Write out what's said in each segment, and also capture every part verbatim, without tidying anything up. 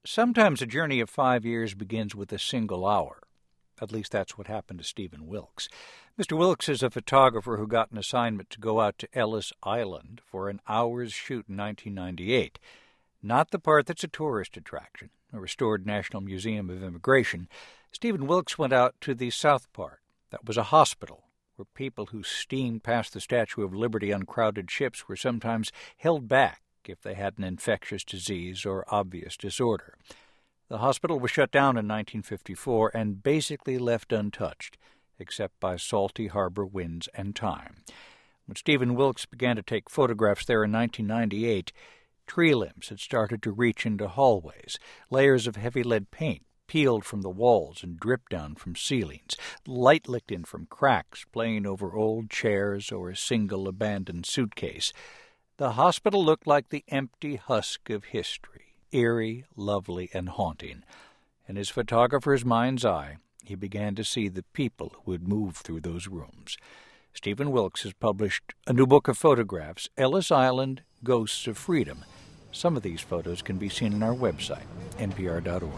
Sometimes a journey of five years begins with a single hour. At least that's what happened to Stephen Wilkes. Mister Wilkes is a photographer who got an assignment to go out to Ellis Island for an hour's shoot in nineteen ninety-eight. Not the part that's a tourist attraction, a restored National Museum of Immigration. Stephen Wilkes went out to the south part. That was a hospital, where people who steamed past the Statue of Liberty on crowded ships were sometimes held back if they had an infectious disease or obvious disorder. The hospital was shut down in nineteen fifty-four and basically left untouched, except by salty harbor winds and time. When Stephen Wilkes began to take photographs there in nineteen ninety-eight, tree limbs had started to reach into hallways. Layers of heavy lead paint peeled from the walls and dripped down from ceilings. Light licked in from cracks, playing over old chairs or a single abandoned suitcase. The hospital looked like the empty husk of history, eerie, lovely, and haunting. In his photographer's mind's eye, he began to see the people who would move through those rooms. Stephen Wilkes has published a new book of photographs, Ellis Island, Ghosts of Freedom. Some of these photos can be seen on our website, N P R dot org.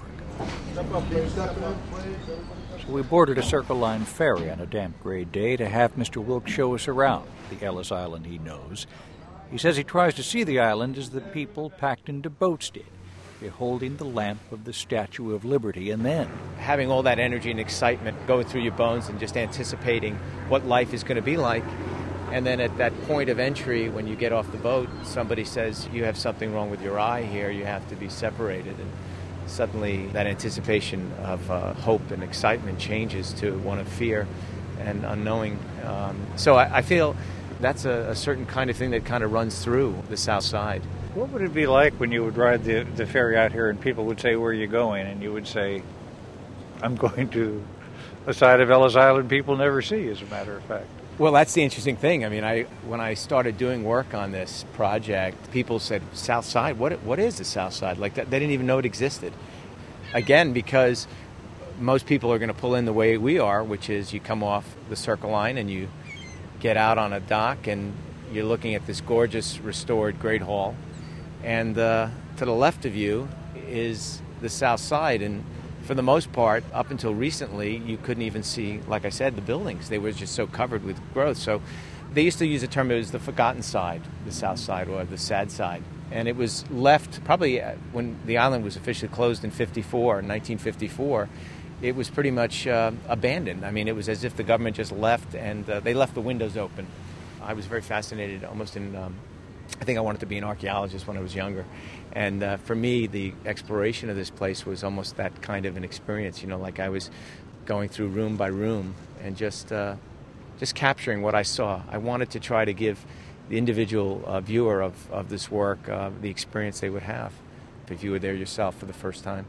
So we boarded a Circle Line ferry on a damp gray day to have Mister Wilkes show us around the Ellis Island he knows. He says he tries to see the island as the people packed into boats did, beholding the lamp of the Statue of Liberty, and then having all that energy and excitement going through your bones and just anticipating what life is going to be like. And then at that point of entry, when you get off the boat, somebody says, you have something wrong with your eye here, you have to be separated. And suddenly that anticipation of uh, hope and excitement changes to one of fear and unknowing. Um, so I, I feel that's a, a certain kind of thing that kind of runs through the South Side. What would it be like when you would ride the, the ferry out here and people would say, where are you going? And you would say, I'm going to a side of Ellis Island people never see, as a matter of fact. Well, that's the interesting thing. I mean, I when I started doing work on this project, people said, South Side? What what is the South Side? Like, that, they didn't even know it existed. Again, because most people are going to pull in the way we are, which is you come off the Circle Line and you get out on a dock and you're looking at this gorgeous restored Great Hall. And uh, to the left of you is the South Side. And for the most part, up until recently, you couldn't even see, like I said, the buildings. They were just so covered with growth. So they used to use the term, it was the forgotten side, the South Side, or the sad side. And it was left probably when the island was officially closed in fifty-four, nineteen fifty-four, it was pretty much uh, abandoned. I mean, it was as if the government just left, and uh, they left the windows open. I was very fascinated, almost in, um, I think I wanted to be an archaeologist when I was younger. And uh, for me, the exploration of this place was almost that kind of an experience, you know, like I was going through room by room and just uh, just capturing what I saw. I wanted to try to give the individual uh, viewer of, of this work uh, the experience they would have if you were there yourself for the first time.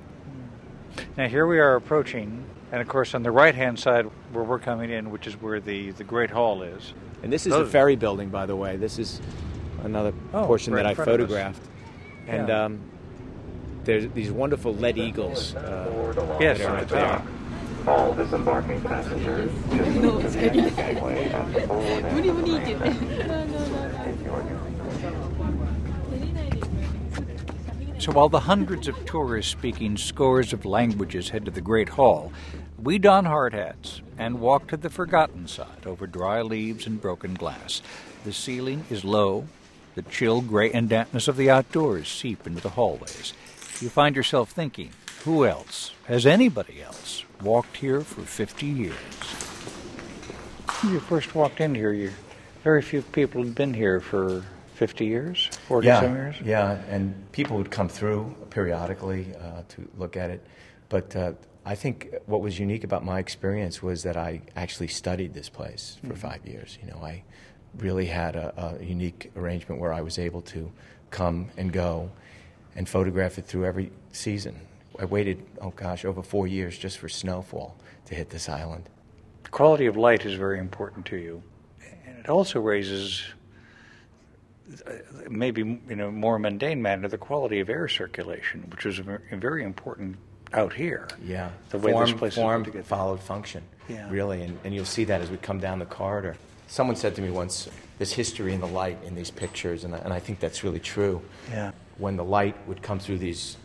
Now here we are approaching, and of course on the right-hand side where we're coming in, which is where the, the Great Hall is. And this is Those. the ferry building, by the way. This is another oh, portion right that I photographed. And yeah. um, there's these wonderful lead eagles. Uh, yes, that are right there. All disembarking passengers just move to the next gangway at the forward end of the main deck. So while the hundreds of tourists speaking scores of languages head to the Great Hall, we don hard hats and walk to the forgotten side over dry leaves and broken glass. The ceiling is low. The chill gray and dampness of the outdoors seep into the hallways. You find yourself thinking, who else, has anybody else, walked here for fifty years? When you first walked in here, you, very few people had been here for fifty years, forty yeah, some years? Yeah, and people would come through periodically uh, to look at it. But uh, I think what was unique about my experience was that I actually studied this place for mm-hmm. five years. You know, I really had a, a unique arrangement where I was able to come and go and photograph it through every season. I waited, oh gosh, over four years just for snowfall to hit this island. The quality of light is very important to you. And it also raises, maybe in a more mundane manner, the quality of air circulation, which is very important out here. Yeah, the way form, this place form is followed function, yeah. really. And, and you'll see that as we come down the corridor. Someone said to me once, there's history in the light in these pictures, and I, and I think that's really true. Yeah. When the light would come through these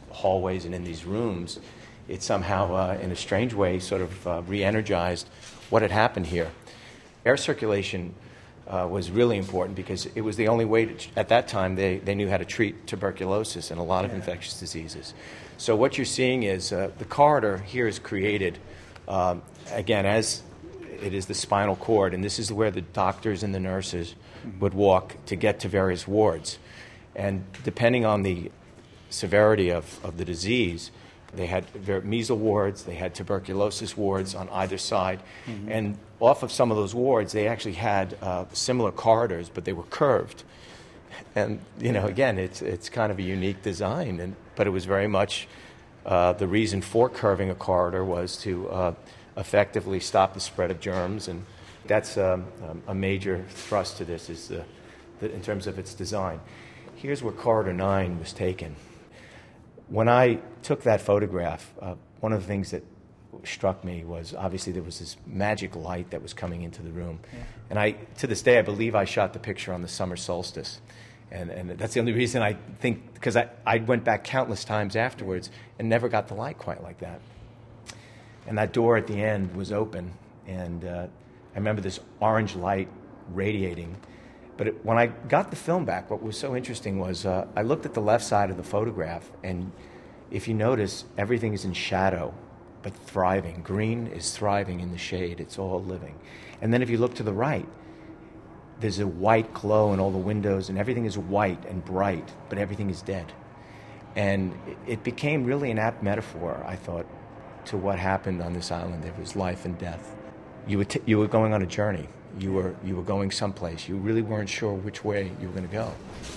hallways and in these rooms, it somehow, uh, in a strange way, sort of uh, re-energized what had happened here. Air circulation uh, was really important because it was the only way to, at that time they, they knew how to treat tuberculosis and a lot of yeah. infectious diseases. So what you're seeing is uh, the corridor here is created, um, again, as it is the spinal cord, and this is where the doctors and the nurses mm-hmm. would walk to get to various wards. And depending on the severity of, of the disease, they had measles wards, they had tuberculosis wards on either side, mm-hmm. and off of some of those wards, they actually had uh, similar corridors, but they were curved. And, you know, again, it's it's kind of a unique design, and but it was very much uh, the reason for curving a corridor was to uh, effectively stop the spread of germs, and that's um, um, a major thrust to this is the, the, in terms of its design. Here's where Corridor nine was taken. When I took that photograph, uh, one of the things that struck me was obviously there was this magic light that was coming into the room. Yeah. And I, to this day, I believe I shot the picture on the summer solstice. And, and that's the only reason I think, because I, I went back countless times afterwards and never got the light quite like that. And that door at the end was open, and uh, I remember this orange light radiating. But it, when I got the film back, what was so interesting was uh, I looked at the left side of the photograph, and if you notice, everything is in shadow, but thriving. Green is thriving in the shade. It's all living. And then if you look to the right, there's a white glow in all the windows, and everything is white and bright, but everything is dead. And it became really an apt metaphor, I thought, to what happened on this island. There was life and death. You were, t- you were going on a journey. You were you were going someplace. You really weren't sure which way you were going to go.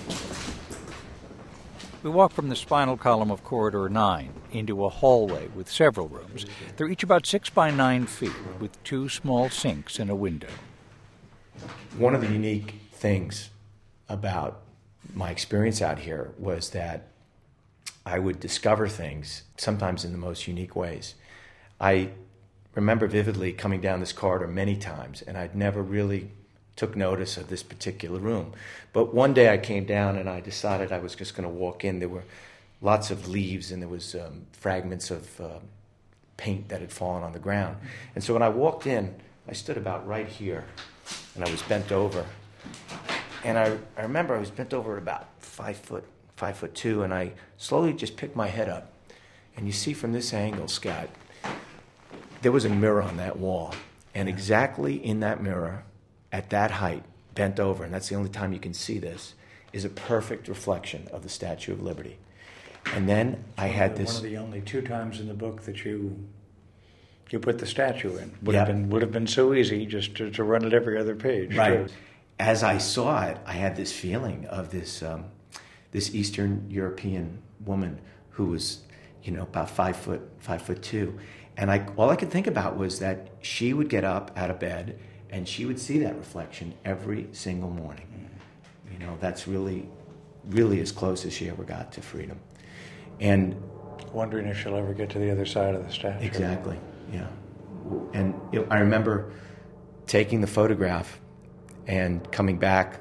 We walk from the spinal column of Corridor nine into a hallway with several rooms. They're each about six by nine feet, with two small sinks and a window. One of the unique things about my experience out here was that I would discover things, sometimes in the most unique ways. I remember vividly coming down this corridor many times, and I'd never really took notice of this particular room. But one day I came down and I decided I was just going to walk in. There were lots of leaves, and there was um, fragments of uh, paint that had fallen on the ground. And so when I walked in, I stood about right here, and I was bent over. And I, I remember I was bent over at about five foot, five foot two, and I slowly just picked my head up. And you see from this angle, Scott, there was a mirror on that wall, and exactly in that mirror, at that height, bent over, and that's the only time you can see this, is a perfect reflection of the Statue of Liberty. And then I had this... One of the only two times in the book that you you put the statue in. Would yep. have been would have been so easy just to, to run it every other page. Right. Too. As I saw it, I had this feeling of this um, this Eastern European woman who was, you know, about five foot five foot two. And I, all I could think about was that she would get up out of bed and she would see that reflection every single morning. Mm. You know, that's really, really as close as she ever got to freedom. And wondering if she'll ever get to the other side of the statue. Exactly, yeah. And it, I remember taking the photograph and coming back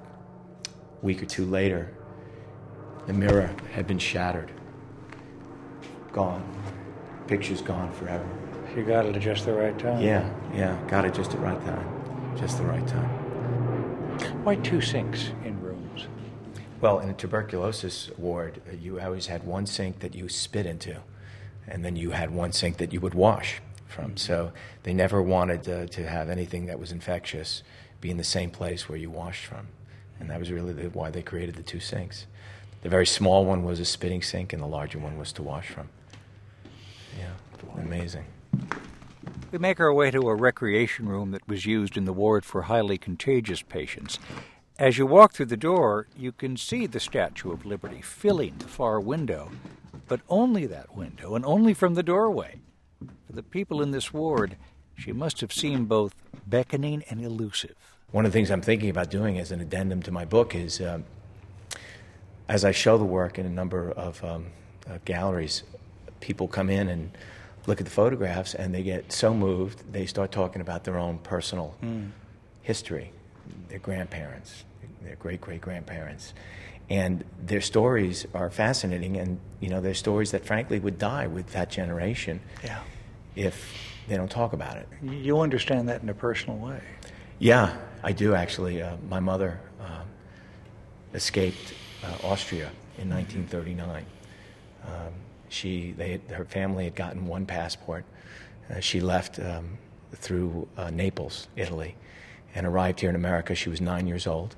a week or two later. The mirror had been shattered, gone. Picture's gone forever. You got it at just the right time. Yeah, yeah, got it just at the right time. Just the right time. Why two sinks in rooms? Well, in a tuberculosis ward, uh, you always had one sink that you spit into, and then you had one sink that you would wash from. So they never wanted uh, to have anything that was infectious be in the same place where you washed from. And that was really the, why they created the two sinks. The very small one was a spitting sink, and the larger one was to wash from. Yeah, amazing. We make our way to a recreation room that was used in the ward for highly contagious patients. As you walk through the door, you can see the Statue of Liberty filling the far window, but only that window and only from the doorway. For the people in this ward, she must have seemed both beckoning and elusive. One of the things I'm thinking about doing as an addendum to my book is, um, as I show the work in a number of um, uh, galleries, people come in and look at the photographs, and they get so moved, they start talking about their own personal mm. history, their grandparents, their great-great-grandparents. And their stories are fascinating, and you know, they're stories that frankly would die with that generation Yeah. if they don't talk about it. You understand that in a personal way. Yeah, I do actually. Uh, my mother uh, escaped uh, Austria in nineteen thirty-nine. Um, she, they, had, her family had gotten one passport. Uh, she left um, through uh, Naples, Italy, and arrived here in America. She was nine years old.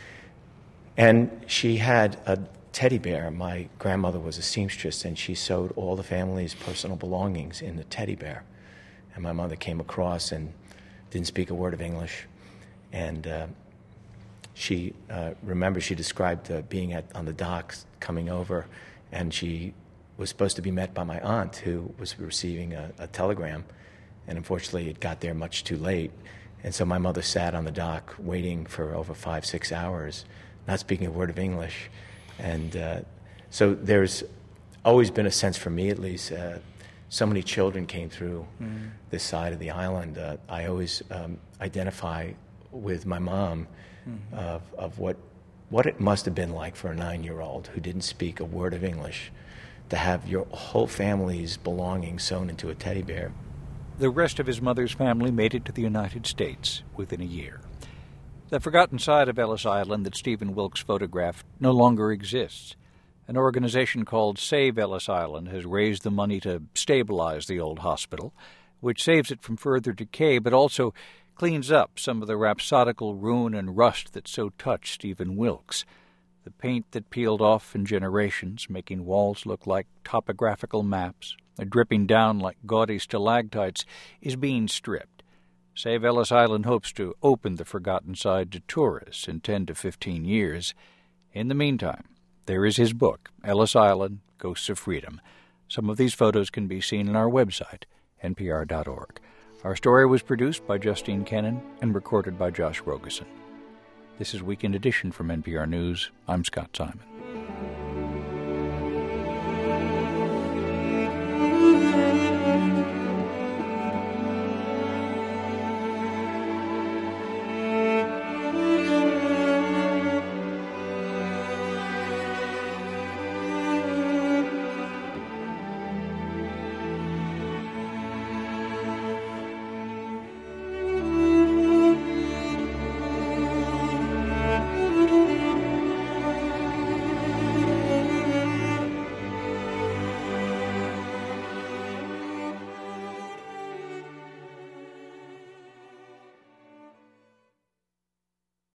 And she had a teddy bear. My grandmother was a seamstress, and she sewed all the family's personal belongings in the teddy bear. And my mother came across and didn't speak a word of English. And uh, she, uh, remember, she described uh, being at, on the docks, coming over, and she was supposed to be met by my aunt, who was receiving a, a telegram. And unfortunately, it got there much too late. And so my mother sat on the dock waiting for over five, six hours, not speaking a word of English. And uh, so there's always been a sense, for me at least, uh, so many children came through mm. this side of the island. Uh, I always um, identify with my mom mm-hmm. of, of what, what it must have been like for a nine-year-old who didn't speak a word of English to have your whole family's belongings sewn into a teddy bear. The rest of his mother's family made it to the United States within a year. The forgotten side of Ellis Island that Stephen Wilkes photographed no longer exists. An organization called Save Ellis Island has raised the money to stabilize the old hospital, which saves it from further decay, but also cleans up some of the rhapsodical ruin and rust that so touched Stephen Wilkes. The paint that peeled off in generations, making walls look like topographical maps, or dripping down like gaudy stalactites, is being stripped. Save Ellis Island hopes to open the forgotten side to tourists in ten to fifteen years. In the meantime, there is his book, Ellis Island, Ghosts of Freedom. Some of these photos can be seen on our website, N P R dot org. Our story was produced by Justine Kennan and recorded by Josh Rogosin. This is Weekend Edition from N P R News. I'm Scott Simon.